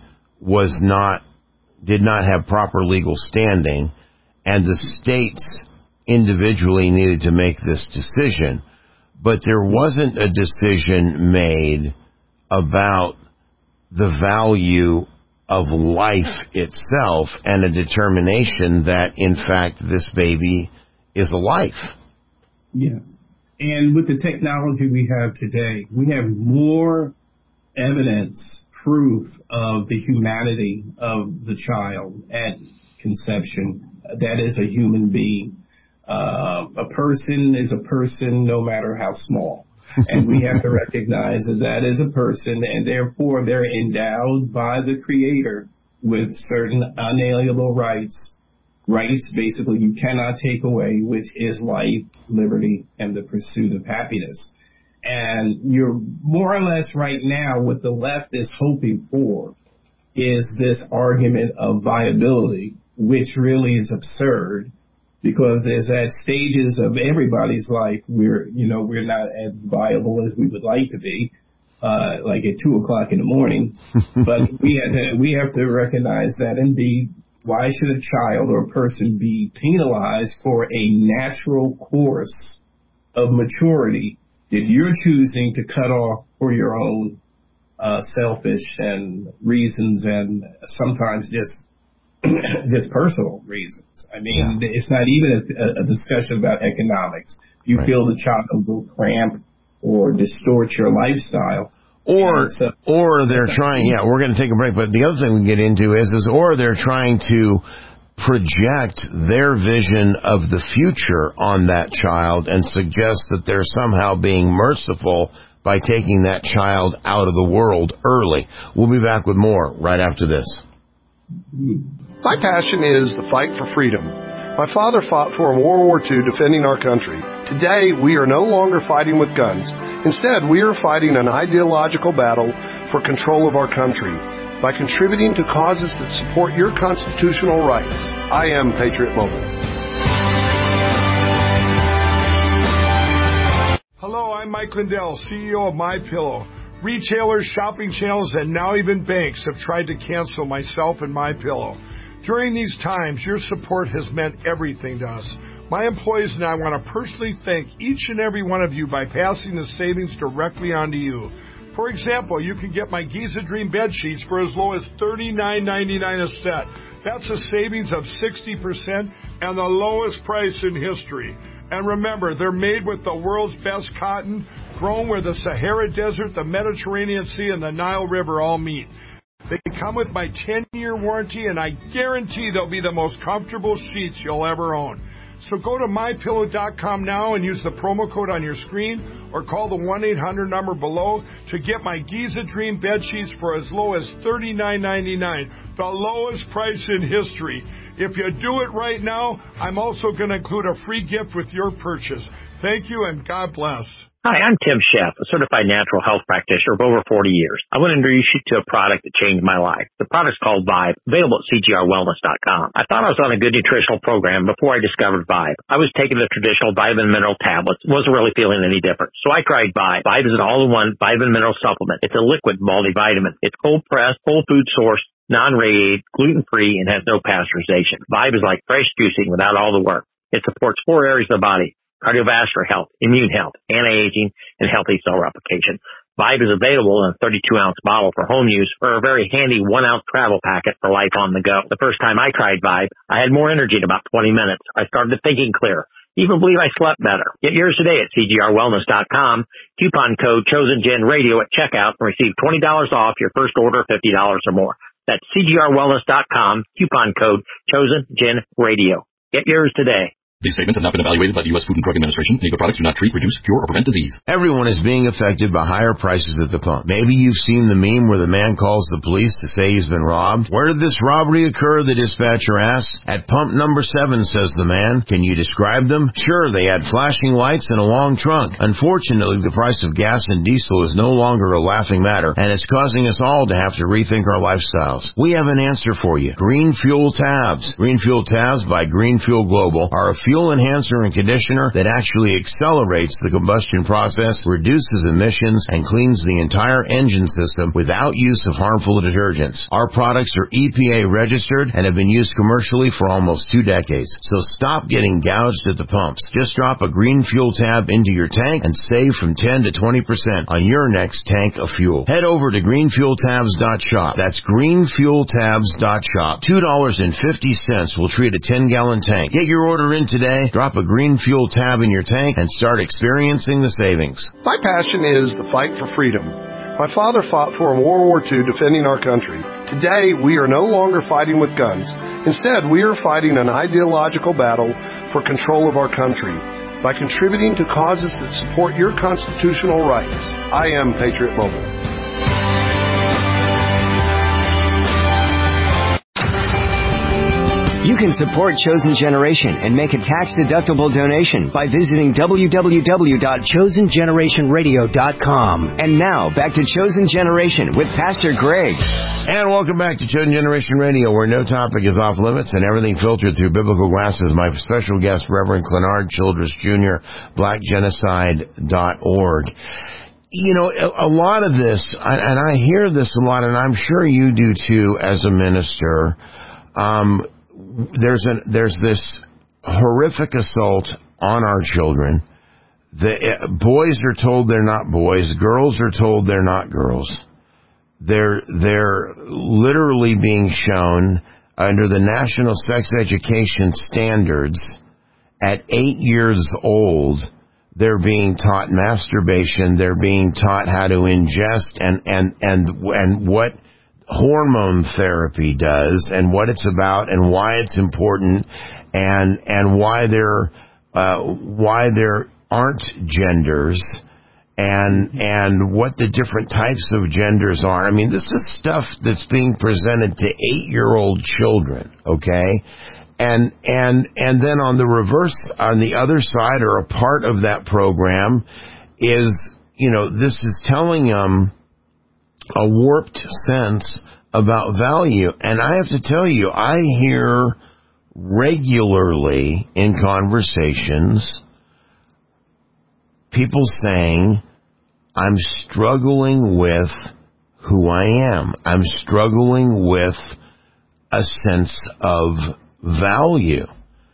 did not have proper legal standing, and the states individually needed to make this decision. But there wasn't a decision made about the value of life itself and a determination that, in fact, this baby is a life. Yes. And with the technology we have today, we have more evidence, proof of the humanity of the child at conception. That is a human being. A person is a person no matter how small. And we have to recognize that is a person, and therefore they're endowed by the Creator with certain unalienable rights. Rights basically you cannot take away, which is life, liberty, and the pursuit of happiness. And you're more or less right now what the left is hoping for is this argument of viability, which really is absurd, because there's at stages of everybody's life we're not as viable as we would like to be, like at 2:00 in the morning. But we have to recognize that indeed, why should a child or a person be penalized for a natural course of maturity if you're choosing to cut off for your own selfish and reasons, and sometimes just personal reasons? I mean, It's not even a discussion about economics. You feel the child will cramp or distort your lifestyle. Or they're trying, we're going to take a break, but the other thing we get into is or they're trying to project their vision of the future on that child and suggest that they're somehow being merciful by taking that child out of the world early. We'll be back with more right after this. My passion is the fight for freedom. My father fought for in World War II defending our country. Today, we are no longer fighting with guns. Instead, we are fighting an ideological battle for control of our country by contributing to causes that support your constitutional rights. I am Patriot Mobile. Hello, I'm Mike Lindell, CEO of MyPillow. Retailers, shopping channels, and now even banks have tried to cancel myself and MyPillow. During these times, your support has meant everything to us. My employees and I want to personally thank each and every one of you by passing the savings directly on to you. For example, you can get my Giza Dream bed sheets for as low as $39.99 a set. That's a savings of 60% and the lowest price in history. And remember, they're made with the world's best cotton, grown where the Sahara Desert, the Mediterranean Sea, and the Nile River all meet. They come with my 10-year warranty, and I guarantee they'll be the most comfortable sheets you'll ever own. So go to MyPillow.com now and use the promo code on your screen or call the 1-800 number below to get my Giza Dream bed sheets for as low as $39.99, the lowest price in history. If you do it right now, I'm also going to include a free gift with your purchase. Thank you and God bless. Hi, I'm Tim Sheff, a certified natural health practitioner of over 40 years. I want to introduce you to a product that changed my life. The product's called Vibe, available at CGRWellness.com. I thought I was on a good nutritional program before I discovered Vibe. I was taking the traditional vitamin mineral tablets, wasn't really feeling any different. So I tried Vibe. Vibe is an all-in-one vitamin mineral supplement. It's a liquid multivitamin. It's cold-pressed, whole food sourced, non-radiated, gluten-free, and has no pasteurization. Vibe is like fresh juicing without all the work. It supports 4 areas of the body: cardiovascular health, immune health, anti-aging, and healthy cell replication. Vibe is available in a 32-ounce bottle for home use or a very handy 1-ounce travel packet for life on the go. The first time I tried Vibe, I had more energy in about 20 minutes. I started thinking clear. Even believe I slept better. Get yours today at CGRWellness.com. Coupon code ChosenGenRadio at checkout and receive $20 off your first order of $50 or more. That's CGRWellness.com. Coupon code ChosenGenRadio. Get yours today. These statements have not been evaluated by the U.S. Food and Drug Administration. Legal products do not treat, reduce, cure, or prevent disease. Everyone is being affected by higher prices at the pump. Maybe you've seen the meme where the man calls the police to say he's been robbed. Where did this robbery occur, the dispatcher asks. At pump number 7, says the man. Can you describe them? Sure, they had flashing lights and a long trunk. Unfortunately, the price of gas and diesel is no longer a laughing matter, and it's causing us all to have to rethink our lifestyles. We have an answer for you. Green Fuel Tabs. Green Fuel Tabs by Green Fuel Global are a fuel enhancer and conditioner that actually accelerates the combustion process, reduces emissions, and cleans the entire engine system without use of harmful detergents. Our products are EPA registered and have been used commercially for almost 2 decades. So stop getting gouged at the pumps. Just drop a Green Fuel Tab into your tank and save from 10 to 20% on your next tank of fuel. Head over to greenfueltabs.shop. That's greenfueltabs.shop. $2.50 will treat a 10-gallon tank. Get your order in today, drop a Green Fuel Tab in your tank, and start experiencing the savings. My passion is the fight for freedom. My father fought for in World War II defending our country. Today, we are no longer fighting with guns. Instead, we are fighting an ideological battle for control of our country by contributing to causes that support your constitutional rights. I am Patriot Mobile. You can support Chosen Generation and make a tax-deductible donation by visiting www.chosengenerationradio.com. And now, back to Chosen Generation with Pastor Greg. And welcome back to Chosen Generation Radio, where no topic is off limits and everything filtered through biblical glasses. My special guest, Reverend Clenard Childress Jr., blackgenocide.org. You know, a lot of this, and I hear this a lot, and I'm sure you do too as a minister, there's this horrific assault on our children. The boys are told they're not boys. Girls are told they're not girls. They're literally being shown under the National Sex Education Standards at 8 years old. They're being taught masturbation. They're being taught how to ingest and what hormone therapy does and what it's about and why it's important and why there aren't genders and what the different types of genders are. I mean, this is stuff that's being presented to 8-year-old children, okay? And then on the reverse, on the other side, or a part of that program is, you know, this is telling them a warped sense about value. And I have to tell you, I hear regularly in conversations people saying, I'm struggling with who I am. I'm struggling with a sense of value.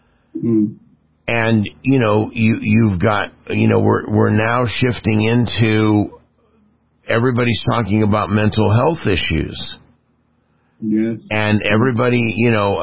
And, you know, you've got, you know, we're now shifting into everybody's talking about mental health issues. Yes. And everybody, you know,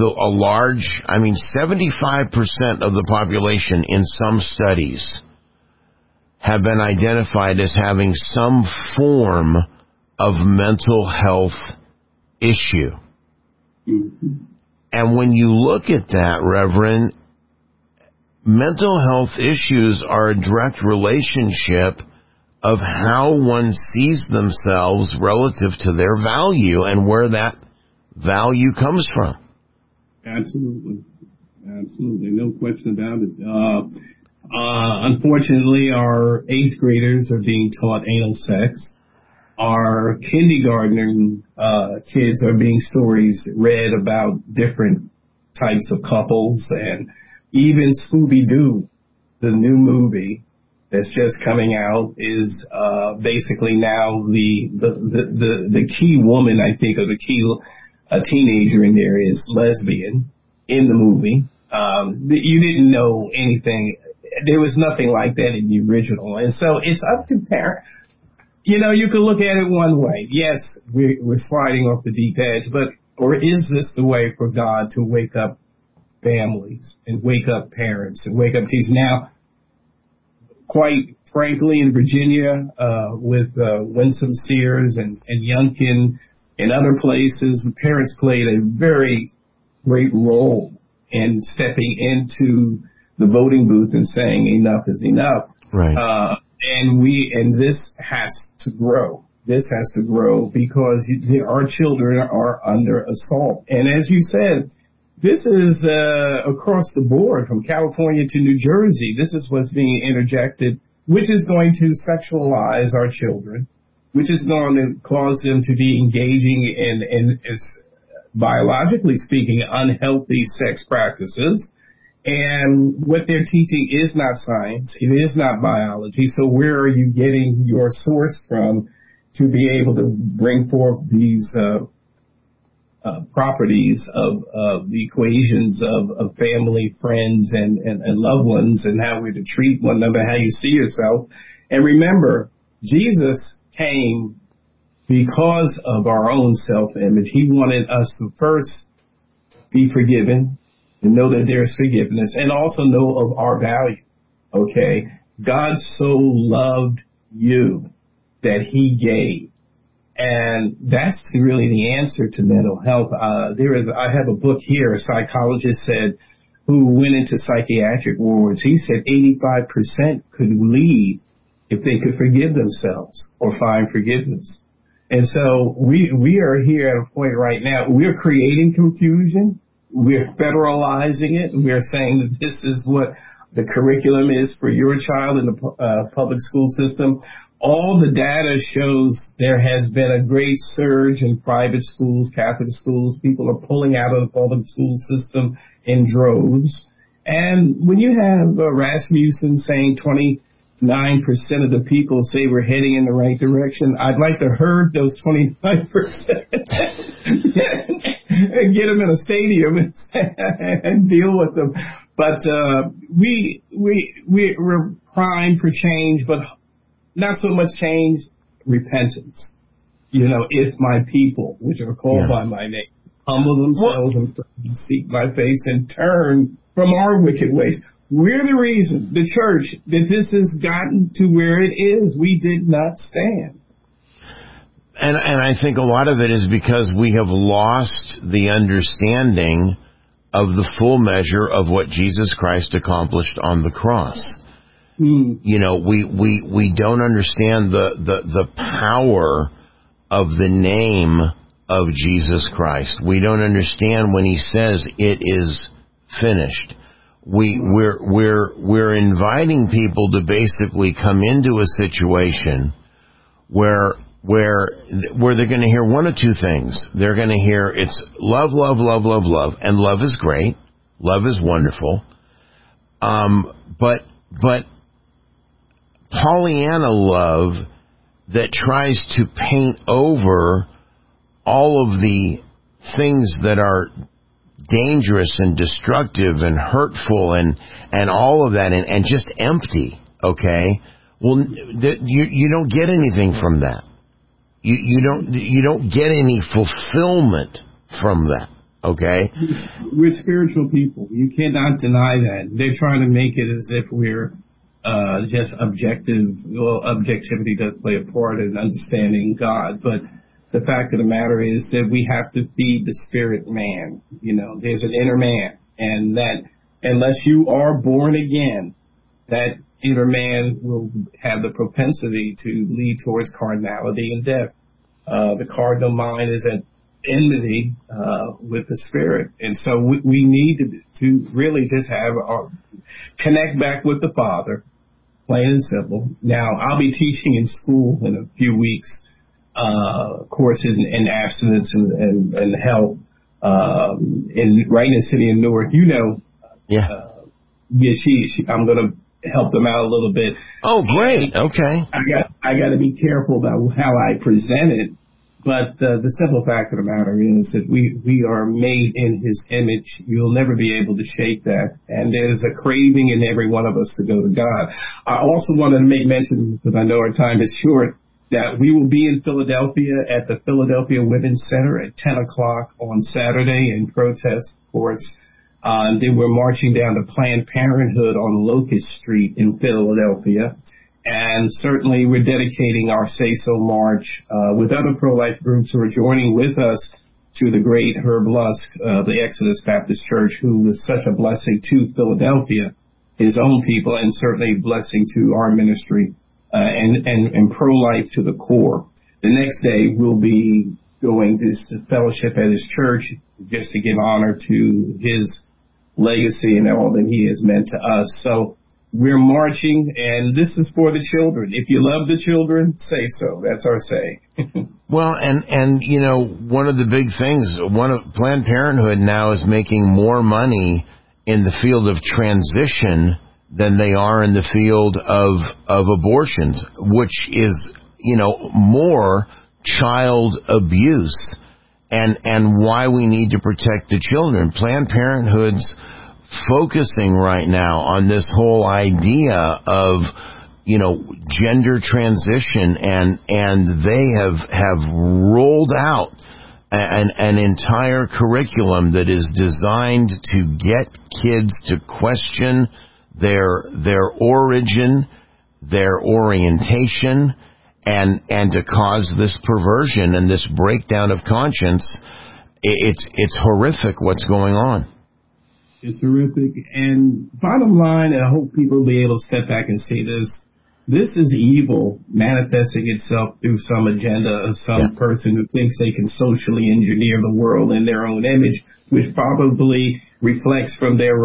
75% of the population in some studies have been identified as having some form of mental health issue. Mm-hmm. And when you look at that, Reverend, mental health issues are a direct relationship of how one sees themselves relative to their value and where that value comes from. Absolutely. No question about it. Unfortunately, our 8th graders are being taught anal sex. Our kindergarten kids are being read about different types of couples, and even Scooby-Doo, the new movie that's just coming out, is basically now the key woman, I think, or the key teenager in there is lesbian in the movie. You didn't know anything. There was nothing like that in the original. And so it's up to parents. You know, you could look at it one way. Yes, we're sliding off the deep edge, or is this the way for God to wake up families and wake up parents and wake up teens? Now, quite frankly, in Virginia, with Winsome Sears and Youngkin and other places, the parents played a very great role in stepping into the voting booth and saying enough is enough. Right. And this has to grow. This has to grow because our children are under assault. And as you said, this is across the board from California to New Jersey. This is what's being interjected, which is going to sexualize our children, which is going to cause them to be engaging in biologically speaking, unhealthy sex practices. And what they're teaching is not science. It is not biology. So where are you getting your source from to be able to bring forth these properties of the equations of family, friends, and loved ones, and how we're to treat one another, how you see yourself? And remember, Jesus came because of our own self-image. He wanted us to first be forgiven and know that there's forgiveness, and also know of our value. Okay? God so loved you that he gave. And that's really the answer to mental health. I have a book here, a psychologist said, who went into psychiatric wards. He said 85% could leave if they could forgive themselves or find forgiveness. And so we are here at a point right now. We're creating confusion. We're federalizing it. We're saying that this is what the curriculum is for your child in the public school system. All the data shows there has been a great surge in private schools, Catholic schools. People are pulling out of the public school system in droves. And when you have Rasmussen saying 29% of the people say we're heading in the right direction, I'd like to herd those 29% and get them in a stadium and deal with them. But we're primed for change, but not so much change, repentance. You know, if my people, which are called by my name, humble themselves and seek my face and turn from our wicked ways. We're the reason, the church, that this has gotten to where it is. We did not stand. And I think a lot of it is because we have lost the understanding of the full measure of what Jesus Christ accomplished on the cross. You know, we don't understand the power of the name of Jesus Christ. We don't understand when he says it is finished. We're inviting people to basically come into a situation where they're going to hear one of two things. They're going to hear it's love, love, love, love, love, and love is great. Love is wonderful. But Pollyanna love that tries to paint over all of the things that are dangerous and destructive and hurtful and all of that and just empty, okay? Well, you don't get anything from that. You don't get any fulfillment from that, okay? We're spiritual people. You cannot deny that. They're trying to make it as if we're just objective. Well, objectivity does play a part in understanding God, but the fact of the matter is that we have to feed the spirit man. You know, there's an inner man, and that unless you are born again, that inner man will have the propensity to lead towards carnality and death. The cardinal mind is at enmity with the spirit. And so we need to really just connect back with the Father, plain and simple. Now, I'll be teaching in school in a few weeks, courses in abstinence and health right in the city of Newark. I'm going to help them out a little bit. Oh, great. Okay. I got to be careful about how I present it. But the simple fact of the matter is that we are made in his image. You'll never be able to shake that. And there's a craving in every one of us to go to God. I also wanted to make mention, because I know our time is short, that we will be in Philadelphia at the Philadelphia Women's Center at 10 o'clock on Saturday in protest, of course. Then we're marching down to Planned Parenthood on Locust Street in Philadelphia. And certainly we're dedicating our Say So March with other pro-life groups who are joining with us to the great Herb Lusk, the Exodus Baptist Church, who was such a blessing to Philadelphia, his own people, and certainly a blessing to our ministry and pro-life to the core. The next day we'll be going to fellowship at his church just to give honor to his legacy and all that he has meant to us. So we're marching, and this is for the children. If you love the children, say so. That's our say. Well, and you know, one of the big things, Planned Parenthood now is making more money in the field of transition than they are in the field of abortions, which is, you know, more child abuse, and why we need to protect the children. Planned Parenthood's focusing right now on this whole idea of, you know, gender transition, and they have rolled out an entire curriculum that is designed to get kids to question their origin, their orientation, and to cause this perversion and this breakdown of conscience. It's horrific what's going on. It's horrific. And bottom line, and I hope people will be able to step back and see this, this is evil manifesting itself through some agenda of some person who thinks they can socially engineer the world in their own image, which probably reflects from their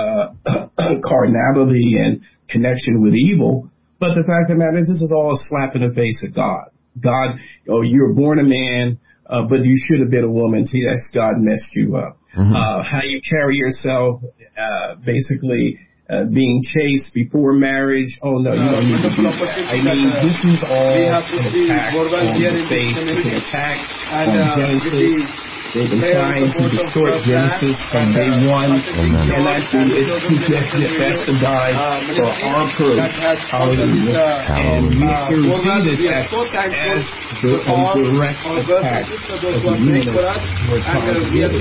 carnality and connection with evil. But the fact of the matter is, this is all a slap in the face of God. God, you were born a man, but you should have been a woman. See, that's God messed you up. How you carry yourself, basically being chaste before marriage. Oh, no, you don't need to do that. I mean, this is all an attack on the faith. It's an attack on Genesis. They've been trying to distort Genesis from day one, and actually that's to die for our purpose. Hallelujah. And we see this as the direct attack of the universe we're trying to get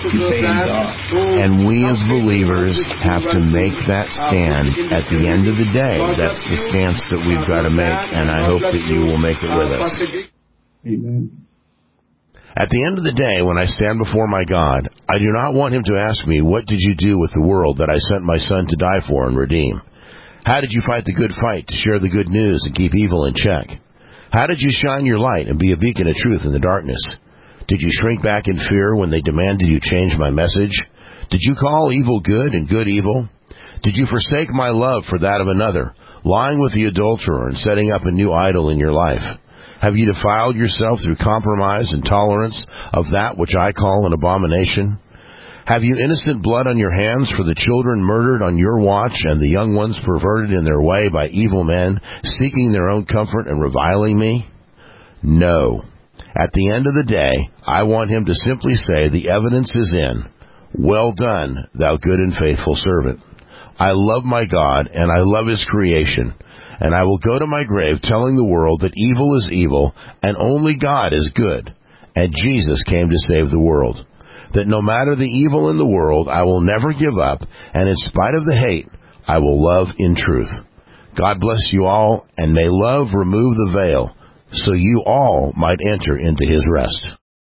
God. And we as believers have to make that stand at the end of the day. That's the stance that we've got to make, and I hope that you will make it with us. Amen. At the end of the day, when I stand before my God, I do not want him to ask me, what did you do with the world that I sent my son to die for and redeem? How did you fight the good fight to share the good news and keep evil in check? How did you shine your light and be a beacon of truth in the darkness? Did you shrink back in fear when they demanded you change my message? Did you call evil good and good evil? Did you forsake my love for that of another, lying with the adulterer and setting up a new idol in your life? Have you defiled yourself through compromise and tolerance of that which I call an abomination? Have you innocent blood on your hands for the children murdered on your watch and the young ones perverted in their way by evil men, seeking their own comfort and reviling me? No. At the end of the day, I want him to simply say, the evidence is in. Well done, thou good and faithful servant. I love my God, and I love his creation. And I will go to my grave telling the world that evil is evil and only God is good. And Jesus came to save the world. That no matter the evil in the world, I will never give up. And in spite of the hate, I will love in truth. God bless you all, and may love remove the veil so you all might enter into his rest.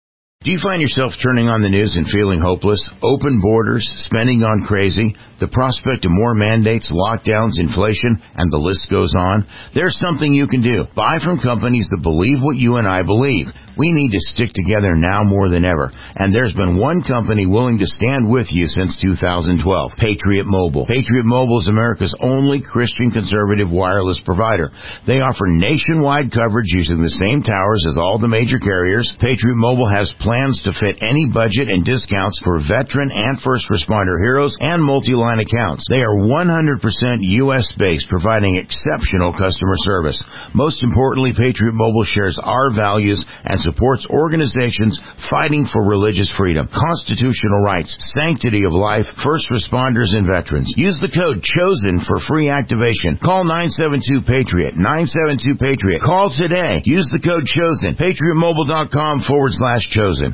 Do you find yourself turning on the news and feeling hopeless? Open borders, spending gone crazy, the prospect of more mandates, lockdowns, inflation, and the list goes on? There's something you can do. Buy from companies that believe what you and I believe. We need to stick together now more than ever. And there's been one company willing to stand with you since 2012, Patriot Mobile. Patriot Mobile is America's only Christian conservative wireless provider. They offer nationwide coverage using the same towers as all the major carriers. Patriot Mobile has plans to fit any budget and discounts for veteran and first responder heroes and multi-line accounts. They are 100% U.S.-based, providing exceptional customer service. Most importantly, Patriot Mobile shares our values and supports organizations fighting for religious freedom, constitutional rights, sanctity of life, first responders, and veterans. Use the code CHOSEN for free activation. Call 972-PATRIOT, 972-PATRIOT. Call today. Use the code CHOSEN. PatriotMobile.com/chosen.